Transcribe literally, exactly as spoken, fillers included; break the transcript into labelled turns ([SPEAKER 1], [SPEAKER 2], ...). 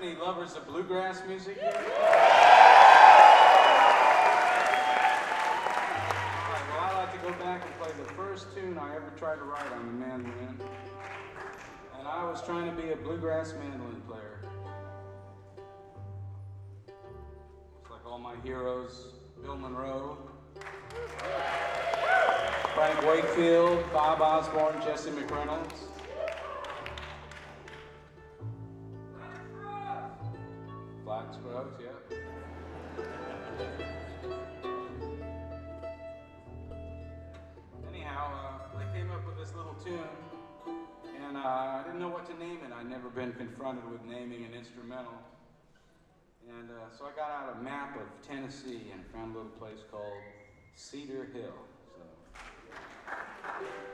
[SPEAKER 1] any lovers of bluegrass music here? All right, well, I like to go back and play the first tune I ever tried to write on the mandolin. And I was trying to be a bluegrass mandolin player. It's like all my heroes, Bill Monroe, Frank Wakefield, Bob Osborne, Jesse McReynolds. Black Scruggs, yeah. Anyhow, uh, I came up with this little tune, and uh, I didn't know what to name it. I'd never been confronted with naming an instrumental. And uh, so I got out a map of Tennessee and found a little place called Cedar Hill. So.